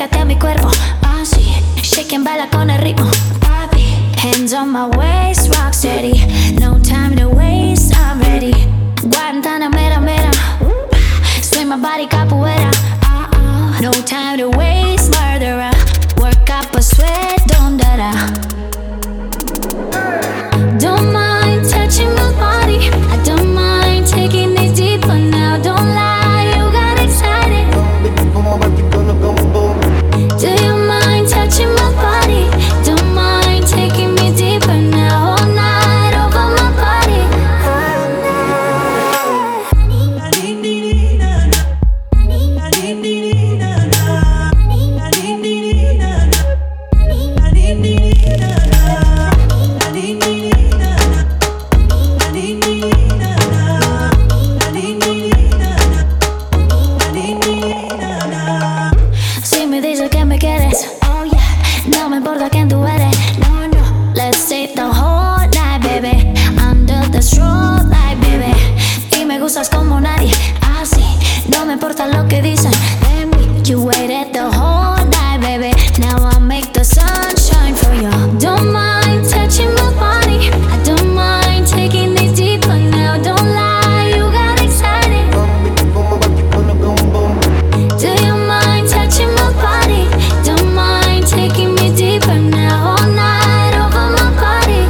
acércate a mi cuerpo, así, shake and baila con el ritmo, papi. Hands on my waist, rock steady, no time to waste, I'm ready. Guantanamera, mera, swing my body capoeira, no time to waste, murderer. Work up a sweat, don't da-da. Don't mind touching my body, I don't mind taking it deeper now. Don't lie, you got excited. Do you mind touching my body? Don't mind taking me deeper now. All night over my body. Si me dices que me quieres, oh yeah, no me importa quién tú eres, no, no. Let's take the whole night, baby, under the strobe light, baby. Y me gustas como nadie, así, no me importa lo que dicen de mí. You waited the whole night, baby, now I'll make the sun shine for you. Don't mind touching my body, I don't mind taking it deeper now. Don't lie, you got excited. Do you mind touching my body? Don't mind taking me deeper now. All night over my body.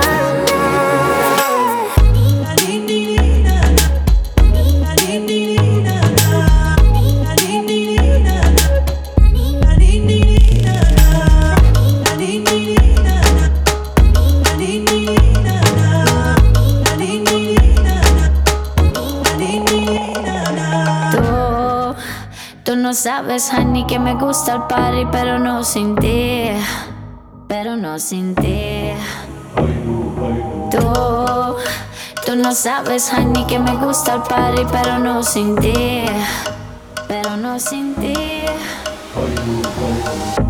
Tú no sabes, honey, que me gusta el party, pero no sin ti, pero no sin ti. Tú no sabes, honey, que me gusta el party, pero no sin ti, pero no sin ti.